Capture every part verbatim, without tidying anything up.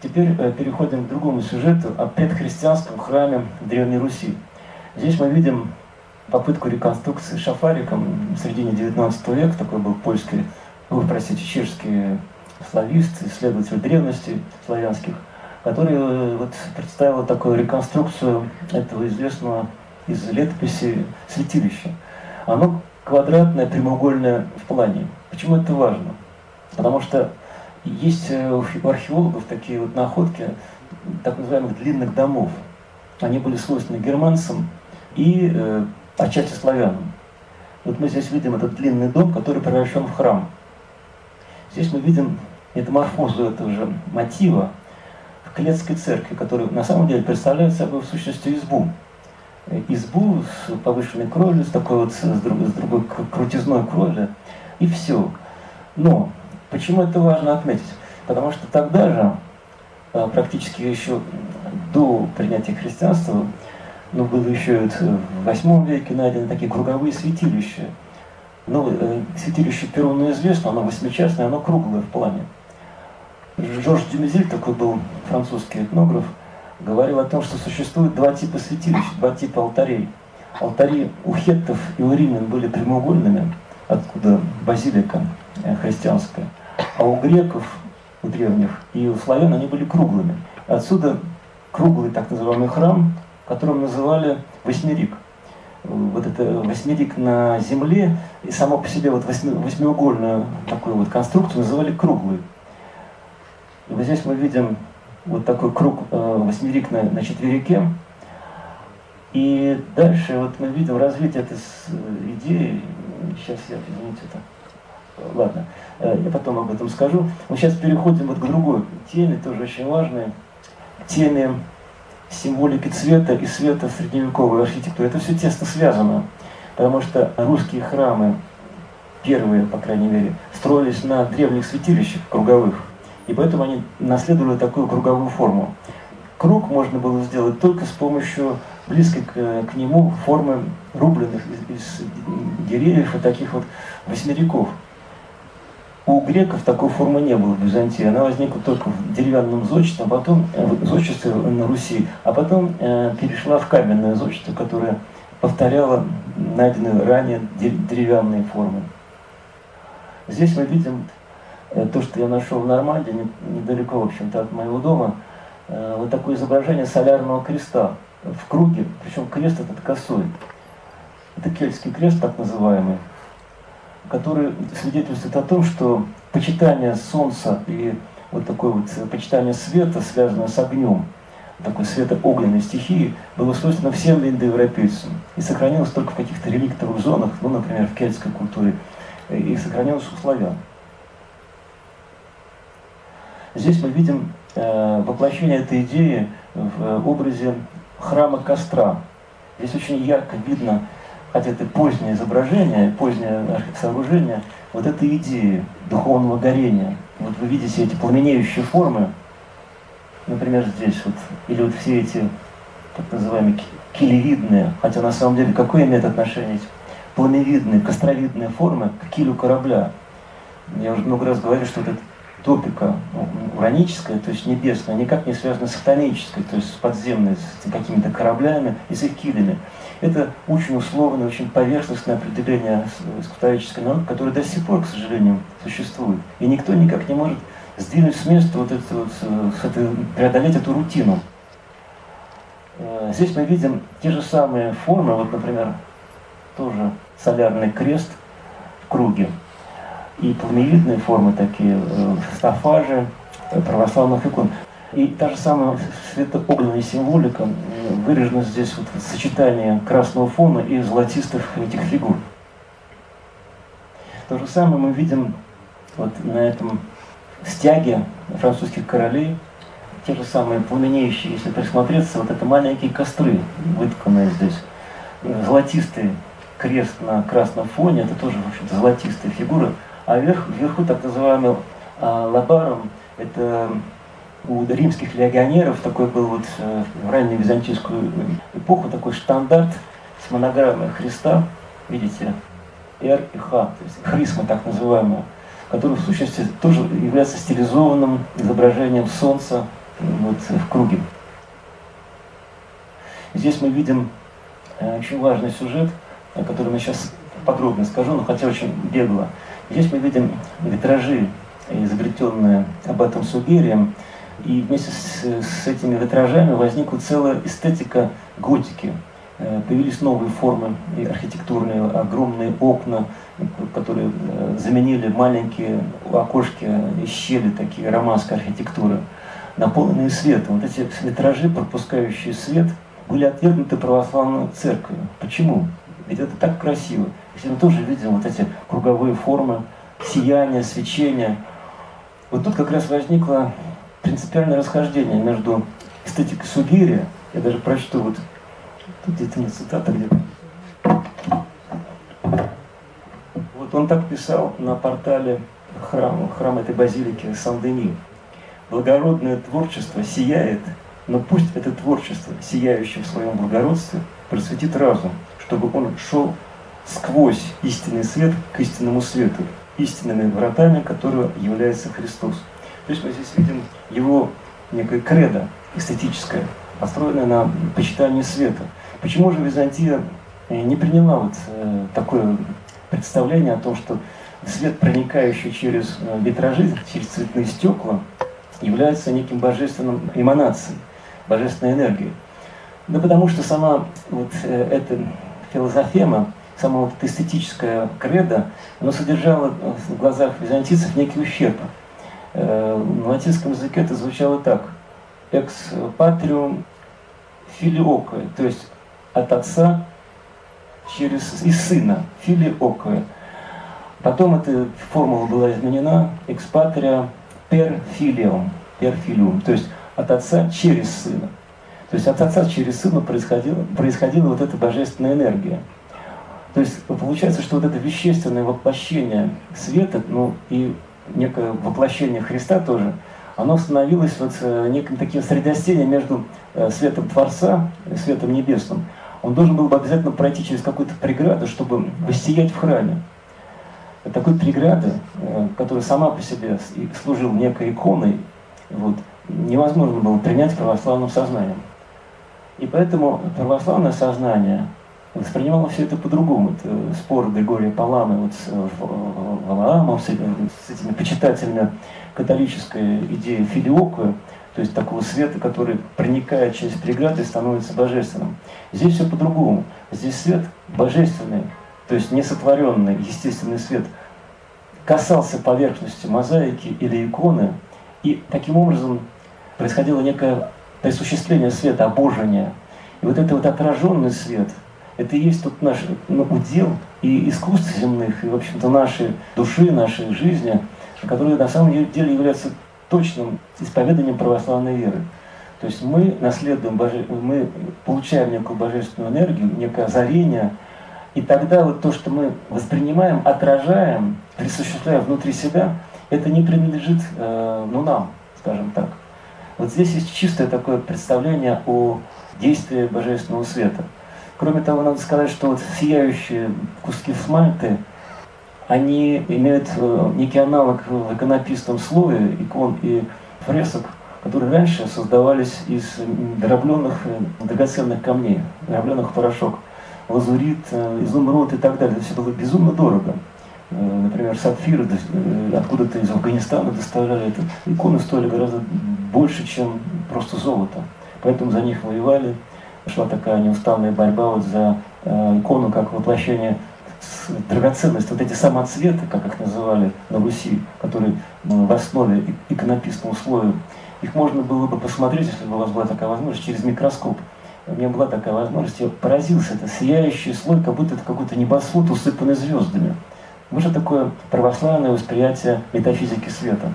Теперь переходим к другому сюжету о предхристианском храме Древней Руси. Здесь мы видим попытку реконструкции шафариком в середине девятнадцатого века. Такой был польский, вы простите, чешский славист, исследователь древности славянских, который вот представил такую реконструкцию этого известного из летописи святилища. Оно квадратное, прямоугольное в плане. Почему это важно? Потому что есть у археологов такие вот находки так называемых длинных домов. Они были свойственны германцам и э, отчасти славянам. Вот мы здесь видим этот длинный дом, который превращен в храм. Здесь мы видим метаморфозу этого же мотива в Клетской церкви, который на самом деле представляет собой в сущности избу. Избу с повышенной кровлей, с такой вот с другой, с другой крутизной кровли, и все. Но почему это важно отметить? Потому что тогда же, практически еще до принятия христианства, ну, было еще в восьмом веке найдены такие круговые святилища. Ну, святилище Перуна известно, оно восьмичастное, оно круглое в плане. Жорж Дюмезиль, такой был французский этнограф, говорил о том, что существует два типа святилищ, два типа алтарей. Алтари у хеттов и у римлян были прямоугольными, откуда базилика христианская, а у греков, у древних, и у славян они были круглыми. Отсюда круглый так называемый храм, которым называли восьмерик. Вот это восьмерик на земле, и само по себе вот восьми, восьмиугольную такую вот конструкцию называли круглой. И вот здесь мы видим вот такой круг, э, восьмерик на, на четверике. И дальше вот мы видим развитие этой идеи. Сейчас я, извините, это... Ладно, э, я потом об этом скажу. Мы сейчас переходим вот к другой теме, тоже очень важной, теме символики цвета и света в средневековой архитектуре. Это все тесно связано, потому что русские храмы, первые, по крайней мере, строились на древних святилищах круговых, и поэтому они наследовали такую круговую форму. Круг можно было сделать только с помощью близкой к, к нему формы рубленных из, из деревьев и таких вот восьмериков. У греков такой формы не было в Византии, она возникла только в деревянном зодчестве, а потом в зодчестве на Руси, а потом э, перешла в каменное зодчество, которое повторяло найденные ранее деревянные формы. Здесь мы видим э, то, что я нашел в Нормандии, недалеко, в общем-то, от моего дома, э, вот такое изображение солярного креста в круге, причем крест этот косой. Это кельтский крест, так называемый, который свидетельствует о том, что почитание солнца и вот такое вот почитание света, связанное с огнем, такой светоогненной стихии, было свойственно всем индоевропейцам и сохранилось только в каких-то реликтовых зонах, ну, например, в кельтской культуре, и сохранилось у славян. Здесь мы видим э, воплощение этой идеи в образе храма костра. Здесь очень ярко видно, хотя это позднее изображение, позднее сооружение, вот этой идеи духовного горения. Вот вы видите эти пламенеющие формы, например, здесь вот, или вот все эти так называемые килевидные, хотя на самом деле какое имеет отношение эти пламевидные, костровидные формы к килю корабля. Я уже много раз говорил, что вот эта топика ураническая, то есть небесная, никак не связана с хтонической, то есть с подземной, с какими-то кораблями и с их килями. Это очень условное, очень поверхностное определение эскатологической науки, которое до сих пор, к сожалению, существует. И никто никак не может сдвинуть с места, вот это, вот, с этой, преодолеть эту рутину. Здесь мы видим те же самые формы, вот, например, тоже солярный крест в круге, и пламевидные формы такие, стафажи православных икон. И та же самая светоогненная символика выражена здесь вот в сочетании красного фона и золотистых этих фигур. То же самое мы видим вот на этом стяге французских королей, те же самые пламенеющие, если присмотреться, вот это маленькие костры, вытканные здесь, золотистый крест на красном фоне, это тоже, в общем-то, золотистые фигуры, а вверх, вверху так называемый а, лабаром, это у римских легионеров такой был вот в раннюю византийскую эпоху такой штандарт с монограммой Христа, видите, Р и Х, то есть хрисма так называемая, который в сущности тоже является стилизованным изображением солнца вот, в круге. Здесь мы видим очень важный сюжет, о котором я сейчас подробно скажу, но хотя очень бегло. Здесь мы видим витражи, изобретенные аббатом Сугерием, и вместе с, с этими витражами возникла целая эстетика готики. Появились новые формы и архитектурные, огромные окна, которые заменили маленькие окошки и щели, такие романской архитектуры, наполненные светом. Вот эти витражи, пропускающие свет, были отвергнуты православной церковью. Почему? Ведь это так красиво. Если мы тоже видим вот эти круговые формы, сияние, свечение. Вот тут как раз возникло принципиальное расхождение между эстетикой Сугерия, я даже прочту, вот тут где-то не цитата где-то. Вот он так писал на портале храма, храма этой базилики Сан-Дени. Благородное творчество сияет, но пусть это творчество, сияющее в своем благородстве, просветит разум, чтобы он шел сквозь истинный свет к истинному свету, истинными вратами, которого является Христос. То есть мы здесь видим его некое кредо эстетическое, построенное на почитании света. Почему же Византия не приняла вот такое представление о том, что свет, проникающий через витражи, через цветные стекла, является неким божественным эманацией, божественной энергией? Да потому что сама вот эта философема, сама вот эта эстетическая кредо, она содержала в глазах византийцев некий ущерб. На латинском языке это звучало так: «Ex patrium filioque», то есть от отца через и сына, filioque. Потом эта формула была изменена: «Ex patria per filium», per filium, то есть от отца через сына. То есть от отца через сына происходила, происходила вот эта божественная энергия. То есть получается, что вот это вещественное воплощение света, ну и некое воплощение Христа тоже, оно становилось вот неким таким средостением между светом Творца и светом небесным. Он должен был бы обязательно пройти через какую-то преграду, чтобы воссиять в храме. Такой преграды, которая сама по себе служила некой иконой, вот, невозможно было принять православным сознанием. И поэтому православное сознание воспринимало все это по-другому. Это спор Григория Паламы вот с Валаамом, с, с этими почитателями католической идеи филиокуя, то есть такого света, который проникает через преграды и становится божественным. Здесь все по-другому. Здесь свет божественный, то есть несотворенный, естественный свет, касался поверхности мозаики или иконы, и таким образом происходило некое присуществление света, обожение. И вот это вот отраженный свет, это и есть тут наш ну, удел и искусств земных, и, в общем-то, нашей души, нашей жизни, которые на самом деле являются точным исповеданием православной веры. То есть мы наследуем, боже... мы получаем некую божественную энергию, некое озарение, и тогда вот то, что мы воспринимаем, отражаем, присуществляя внутри себя, это не принадлежит э, ну, нам, скажем так. Вот здесь есть чистое такое представление о действии божественного света. Кроме того, надо сказать, что вот сияющие куски смальты, они имеют некий аналог в иконописном слое икон и фресок, которые раньше создавались из дробленных драгоценных камней, дробленных порошок, лазурит, изумруд и так далее. Это все было безумно дорого. Например, сапфиры откуда-то из Афганистана доставляли. Это иконы стоили гораздо больше, чем просто золото. Поэтому за них воевали. Шла такая неустанная борьба вот за э, икону как воплощение драгоценности. Вот эти самоцветы, как их называли на Руси, которые ну, в основе иконописного слоя, их можно было бы посмотреть, если бы у вас была такая возможность, через микроскоп. У меня была такая возможность, я поразился. Это сияющий слой, как будто это какой-то небосвод, усыпанный звездами. Вот же такое православное восприятие метафизики света.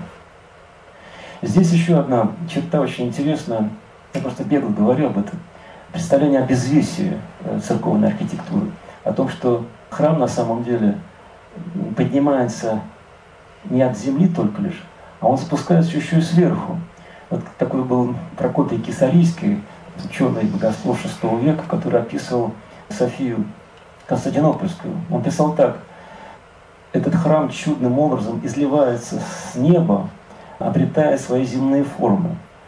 Здесь еще одна черта очень интересная. Я просто бегло говорю об этом. Представление о безвесии церковной архитектуры, о том, что храм на самом деле поднимается не от земли только лишь, а он спускается еще и сверху. Вот такой был Прокопий Кесарийский, ученый богослов шестого века, который описывал Софию Константинопольскую. Он писал так: этот храм чудным образом изливается с неба, обретая свои земные формы.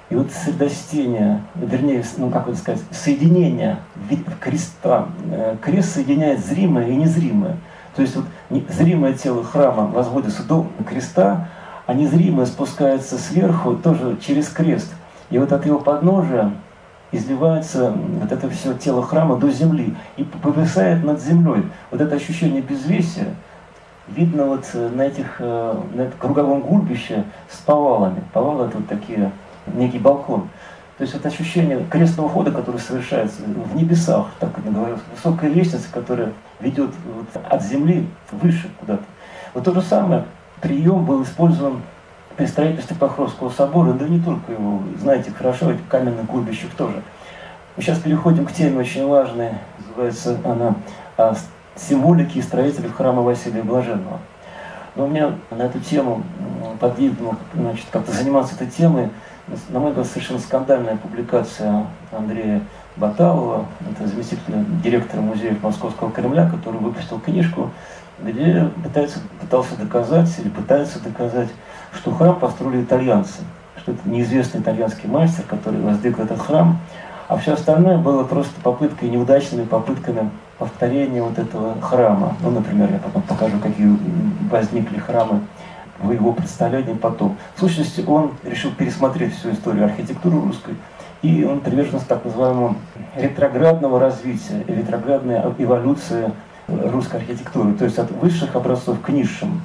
И вот средостение, вернее, ну как это сказать, соединение креста. Крест соединяет зримое и незримое. То есть вот зримое тело храма возводится до креста, а незримое спускается сверху тоже через крест. И вот от его подножия изливается вот это все тело храма до земли и повисает над землей. Вот это ощущение безвесия видно вот на, этих, на этом круговом гульбище с повалами. Повалы — это вот такие, некий балкон. То есть это ощущение крестного хода, который совершается в небесах, так как говорилось, высокая лестница, которая ведет вот от земли выше куда-то. Вот то же самое прием был использован при строительстве Покровского собора, да не только его, знаете хорошо, этих каменных гульбищах тоже. Мы сейчас переходим к теме очень важной, называется она о символике и строителях храма Василия Блаженного. Но у меня на эту тему подвигнуло, значит, как-то заниматься этой темой, на мой взгляд, совершенно скандальная публикация Андрея Баталова, это заместитель директора музея Московского Кремля, который выпустил книжку, где пытается, пытался доказать или пытается доказать, что храм построили итальянцы, что это неизвестный итальянский мастер, который воздвиг этот храм, а все остальное было просто попыткой, неудачными попытками повторения вот этого храма. Ну, например, я потом покажу, какие возникли храмы в его представлении потом. В сущности, он решил пересмотреть всю историю архитектуры русской, и он приверженец так называемого ретроградного развития, ретроградной эволюции русской архитектуры, то есть от высших образцов к низшим.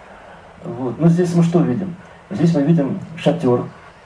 Вот. Но здесь мы что видим? Здесь мы видим шатер.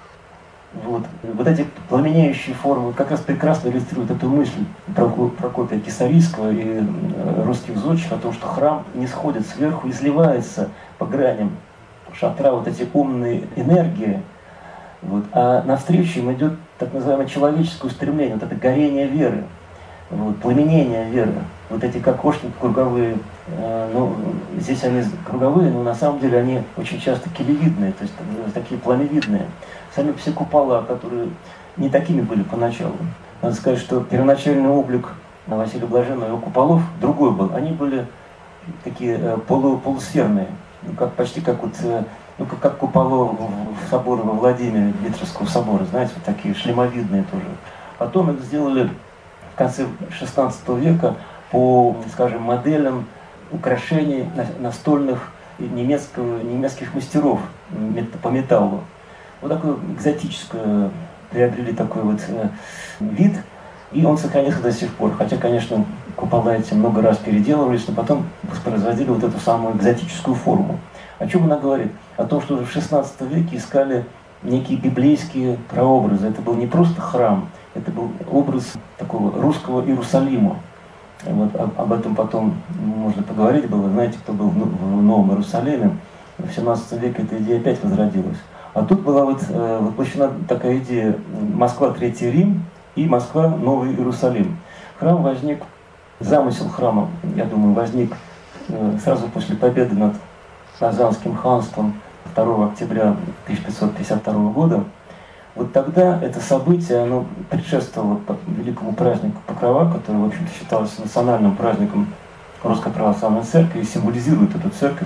Вот. Вот эти пламенеющие формы как раз прекрасно иллюстрируют эту мысль Прокопия Кисарийского и русских зодчих о том, что храм не сходит сверху, изливается по граням шатра вот эти умные энергии, вот. А навстречу им идет так называемое человеческое устремление, вот это горение веры, вот, пламенение веры. Вот эти кокошники круговые, э, ну, здесь они круговые, но на самом деле они очень часто килевидные, то есть такие пламевидные. Сами все купола, которые не такими были поначалу. Надо сказать, что первоначальный облик Василия Блаженного, его куполов другой был. Они были такие э, полу, полусферные, ну, как, почти как, вот, э, ну, как, как купола в соборе во Владимире, Дмитровского собора, знаете, вот такие шлемовидные тоже. Потом их сделали в конце шестнадцатого века по, скажем, моделям украшений настольных немецкого, немецких мастеров по металлу. Вот такое экзотическое, приобрели такой вот э, вид, и он сохранился до сих пор. Хотя, конечно, купола эти много раз переделывались, но потом воспроизводили вот эту самую экзотическую форму. О чем она говорит? О том, что уже в шестнадцатом веке искали некие библейские прообразы. Это был не просто храм, это был образ такого русского Иерусалима. Вот об, об этом потом можно поговорить было. Знаете, кто был в Новом Иерусалиме? В семнадцатом веке эта идея опять возродилась. А тут была вот, э, воплощена такая идея Москва, Третий Рим и Москва, Новый Иерусалим. Храм возник, замысел храма, я думаю, возник э, сразу после победы над Казанским ханством второго октября тысяча пятьсот пятьдесят второго года. Вот тогда это событие, оно предшествовало великому празднику Покрова, который, в общем-то, считался национальным праздником Русской Православной Церкви и символизирует эту церковь.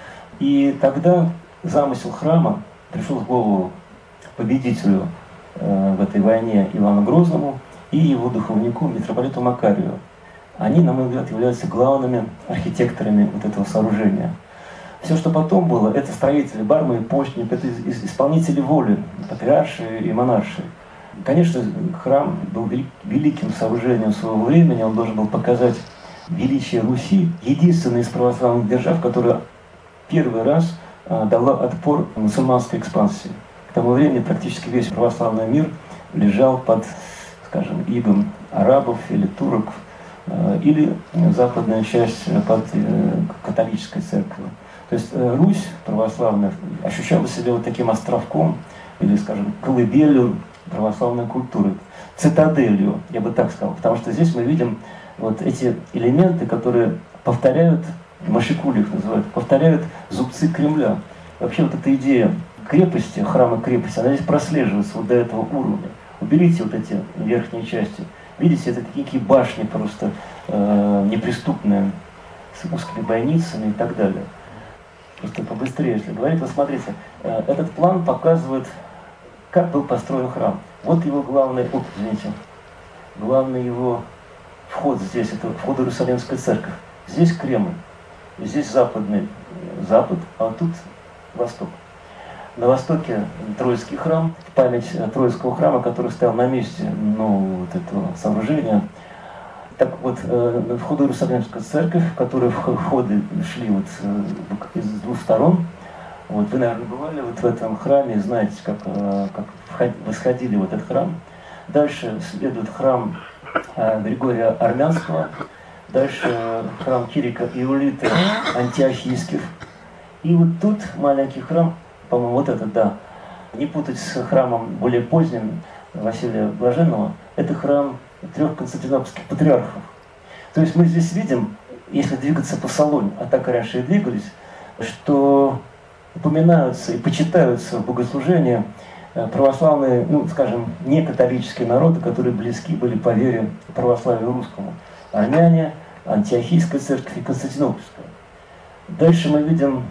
И тогда замысел храма пришел в голову победителю э, в этой войне Ивану Грозному и его духовнику, митрополиту Макарию. Они, на мой взгляд, являются главными архитекторами вот этого сооружения. Все, что потом было, это строители, бармы и постник, это исполнители воли, патриарши и монарши. Конечно, храм был великим сооружением своего времени, он должен был показать величие Руси, единственной из православных держав, которая первый раз дала отпор мусульманской экспансии. К тому времени практически весь православный мир лежал под, скажем, игом арабов или турок, или западная часть под католической церковью. То есть Русь православная ощущала себя вот таким островком, или, скажем, колыбелью православной культуры, цитаделью, я бы так сказал. Потому что здесь мы видим вот эти элементы, которые повторяют, машикули их называют, повторяют зубцы Кремля. Вообще вот эта идея крепости, храма крепости, она здесь прослеживается вот до этого уровня. Уберите вот эти верхние части. Видите, это такие башни просто э, неприступные, с узкими бойницами и так далее. Просто побыстрее, если говорить. Вот смотрите, э, этот план показывает как был построен храм. Вот его главный, оп, извините, главный его вход здесь, это вход в Иерусалимскую церковь. Здесь Кремль, здесь западный запад, а тут восток. На востоке Троицкий храм, память Троицкого храма, который стоял на месте, ну, вот этого сооружения. Так вот, э, вход в Иерусалимскую церковь, в которой входы шли вот из двух сторон. Вот, вы, наверное, бывали вот в этом храме, знаете, как, как восходили в этот храм. Дальше следует храм Григория Армянского, дальше храм Кирика Иулита Антиохийских. И вот тут маленький храм, по-моему, вот этот, да, не путать с храмом более поздним Василия Блаженного, это храм трех константинопольских патриархов. То есть мы здесь видим, если двигаться по Солоне, а так и раньше и двигались, что упоминаются и почитаются в богослужении православные, ну, скажем, не католические народы, которые близки были по вере православию русскому. Армяне, Антиохийская церковь и Константинопольская. Дальше мы видим,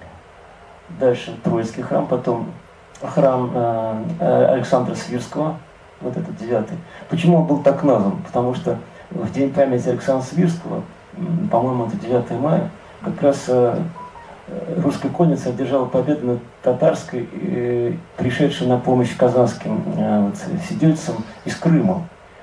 дальше Троицкий храм, потом храм э, Александра Свирского, вот этот девятый. Почему он был так назван? Потому что в день памяти Александра Свирского, по-моему, это девятое мая, как раз э, русская конница одержала победу над татарской, э, пришедшей на помощь казанским э, вот, сидельцам из Крыма.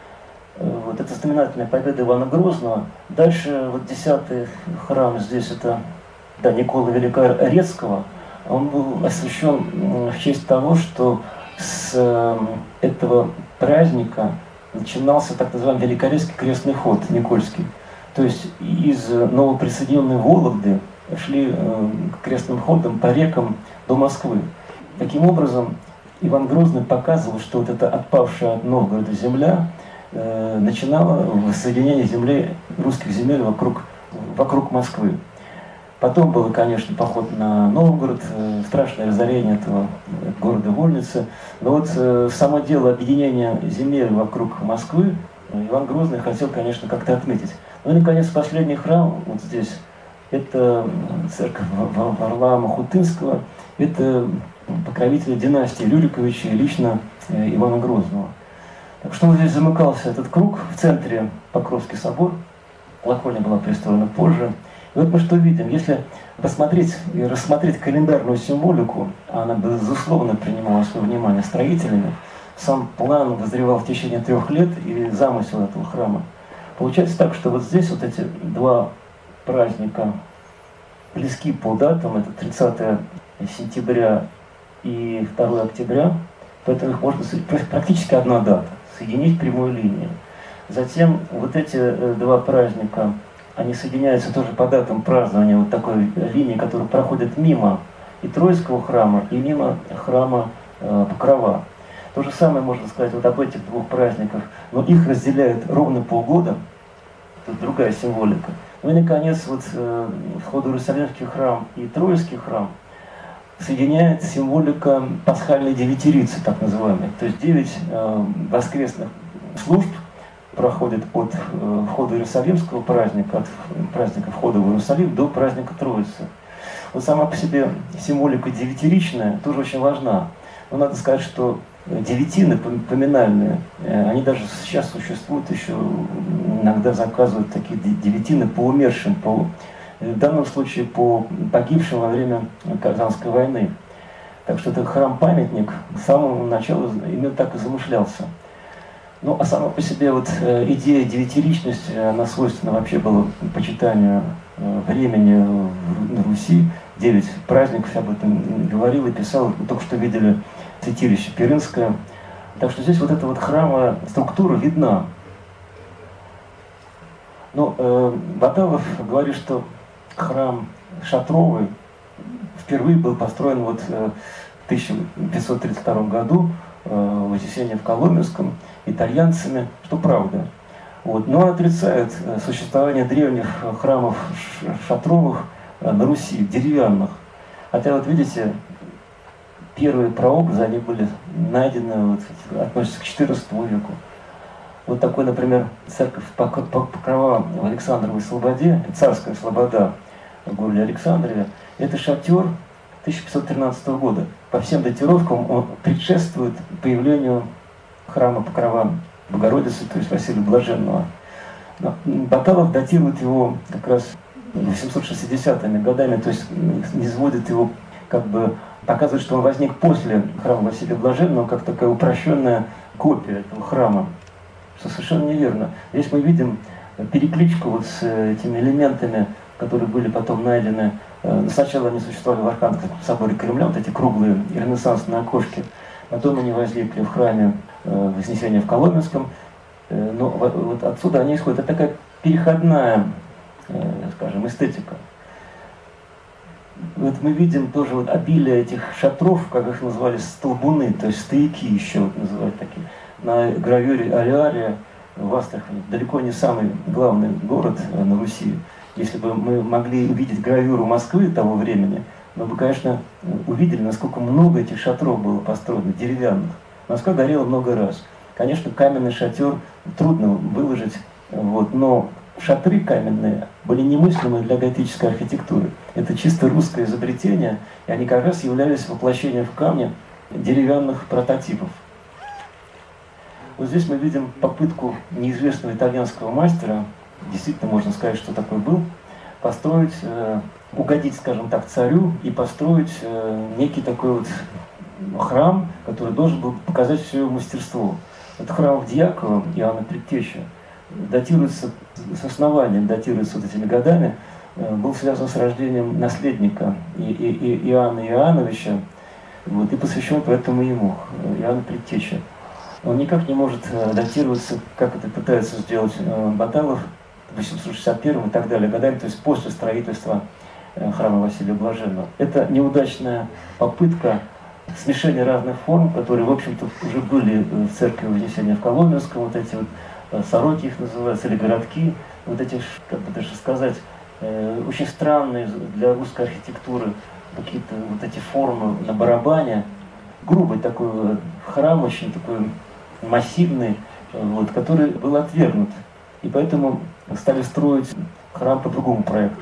Э, вот это знаменательная победа Ивана Грозного. Дальше вот десятый храм здесь это, да, Никола Великорецкого. Он был освящен в честь того, что с э, этого праздника начинался так называемый Великорецкий крестный ход Никольский. То есть из новоприсоединенной Вологды шли э, крестным ходом по рекам до Москвы. Таким образом, Иван Грозный показывал, что вот эта отпавшая от Новгорода земля э, начинала воссоединение земли, русских земель вокруг, вокруг Москвы. Потом был, конечно, поход на Новгород, э, страшное разорение этого города Вольницы. Но вот э, само дело объединения земель вокруг Москвы Иван Грозный хотел, конечно, как-то отметить. Ну и, наконец, последний храм вот здесь. Это церковь Варлаама Хутынского, это покровитель династии Рюриковича и лично Ивана Грозного. Так что вот здесь замыкался этот круг, в центре Покровский собор, колокольня была пристроена позже. И вот мы что видим, если посмотреть и рассмотреть календарную символику, она, безусловно, принимала свое внимание строителями, сам план воззревал в течение трех лет и замысел этого храма. Получается так, что вот здесь вот эти два праздника близки по датам, это тридцатое сентября и второе октября, поэтому их можно практически одна дата, соединить прямой линией. Затем вот эти два праздника, они соединяются тоже по датам празднования вот такой линии, которая проходит мимо и Троицкого храма, и мимо храма э, Покрова. То же самое можно сказать вот об этих двух праздниках, но их разделяет ровно полгода, тут другая символика. Ну и, наконец, вот э, вход в Иерусалимский храм и Троицкий храм соединяет символика пасхальной девятирицы, так называемой. То есть девять э, воскресных служб проходит от э, входа Иерусалимского праздника, от праздника входа в Иерусалим до праздника Троицы. Вот сама по себе символика девятиричная тоже очень важна. Но надо сказать, что девятины поминальные, они даже сейчас существуют, еще иногда заказывают такие девятины по умершим, по, в данном случае по погибшим во время Казанской войны. Так что это храм-памятник с самого начала именно так и замышлялся. Ну, а сама по себе вот идея девятиричности, она свойственна вообще была почитанию времени на Руси. Девять праздников, я об этом говорил и писал, мы только что видели святилище Перинское. Так что здесь вот эта вот храмовая структура видна. Но э, Баталов говорит, что храм Шатровый впервые был построен вот э, в тысяча пятьсот тридцать втором году э, в Вознесении в Коломенском итальянцами, что правда. Вот. Но отрицает существование древних храмов шатровых на Руси, деревянных. Хотя вот видите, первые прообразы, они были найдены, вот, относятся к четырнадцатому веку. Вот такой, например, церковь Покрова в Александровой Слободе, царская слобода в городе Александрове. Это шатер тысяча пятьсот тринадцатого года. по всем датировкам он предшествует появлению храма Покрова Богородицы, то есть Василия Блаженного. Баталов датирует его как раз восемьсот шестидесятыми годами, то есть не сводит его, как бы показывает, что он возник после храма Василия Блаженного, как такая упрощенная копия этого храма, что совершенно неверно. Здесь мы видим перекличку вот с этими элементами, которые были потом найдены. Сначала они существовали в Архангельском соборе Кремля, вот эти круглые ренессансные окошки. Потом они возникли в храме Вознесения в Коломенском. Но вот отсюда они исходят. Это такая переходная, скажем, эстетика. Вот мы видим тоже вот обилие этих шатров, как их называли, столбуны, то есть стояки еще вот называют такие. На гравюре Алиария в Астрахани, далеко не самый главный город на Руси. Если бы мы могли увидеть гравюру Москвы того времени, мы бы, конечно, увидели, насколько много этих шатров было построено, деревянных. Москва горела много раз. Конечно, каменный шатер трудно выложить, вот, но шатры каменные были немыслимы для готической архитектуры. Это чисто русское изобретение, и они как раз являлись воплощением в камне деревянных прототипов. Вот здесь мы видим попытку неизвестного итальянского мастера, действительно можно сказать, что такой был, построить, э, угодить, скажем так, царю и построить э, некий такой вот храм, который должен был показать все его мастерство. Это храм в Дьяково Иоанна Предтечи, датируется, с основанием датируется вот этими годами, э, был связан с рождением наследника и, и, и Иоанна Иоанновича, вот, и посвящен поэтому ему, Иоанну Предтечи. Он никак не может датироваться, как это пытается сделать Баталов, восемьсот шестьдесят первым и так далее годами, то есть после строительства храма Василия Блаженного. Это неудачная попытка смешения разных форм, которые, в общем-то, уже были в церкви Вознесения в Коломенском, вот эти вот сороки их называются, или городки, вот эти, как бы даже сказать, очень странные для русской архитектуры какие-то вот эти формы на барабане, грубый такой храм, очень такой массивный, вот, который был отвергнут. И поэтому стали строить храм по другому проекту,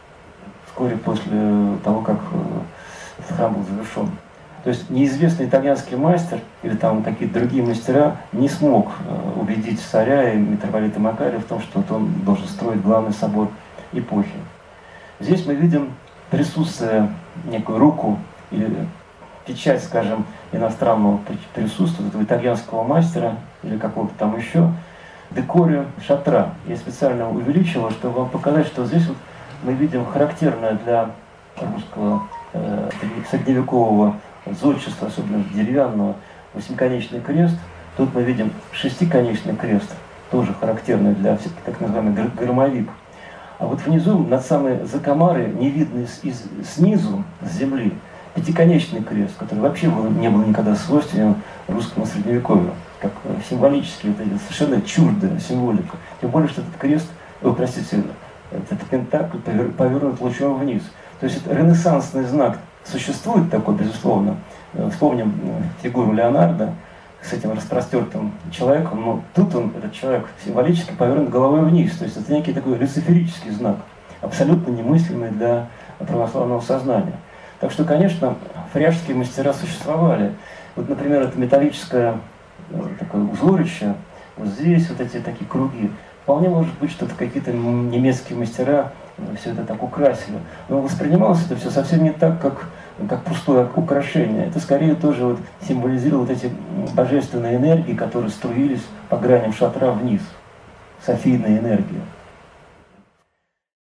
вскоре после того, как этот храм был завершен. То есть неизвестный итальянский мастер или там какие-то другие мастера не смог убедить царя и митрополита Макария в том, что вот он должен строить главный собор эпохи. Здесь мы видим присутствие, некую руку или печать, скажем, иностранного присутствия, этого итальянского мастера или какого-то там еще, в декоре шатра. Я специально увеличила, чтобы вам показать, что здесь вот мы видим характерное для русского э, средневекового зодчества, особенно деревянного, восьмиконечный крест. Тут мы видим шестиконечный крест, тоже характерный для всяких так называемых громовик. А вот внизу, над самой закомарой, не видно из, из, снизу, с земли, пятиконечный крест, который вообще был, не был никогда свойственен русскому средневековью, как символически, это совершенно чуждая символика. Тем более, что этот крест, о, простите, этот пентакль повернут лучом вниз. То есть это ренессансный знак. Существует такой, безусловно. Вспомним фигуру Леонардо с этим распростертым человеком, но тут он, этот человек, символически повернут головой вниз. То есть это некий такой люциферический знак, абсолютно немыслимый для православного сознания. Так что, конечно, фряжские мастера существовали. Вот, например, это металлическое такое узорище, вот здесь вот эти такие круги. Вполне может быть, что это какие-то немецкие мастера все это так украсили. Но воспринималось это все совсем не так, как, как пустое украшение. Это скорее тоже вот символизировало вот эти божественные энергии, которые струились по граням шатра вниз. Софийная энергия.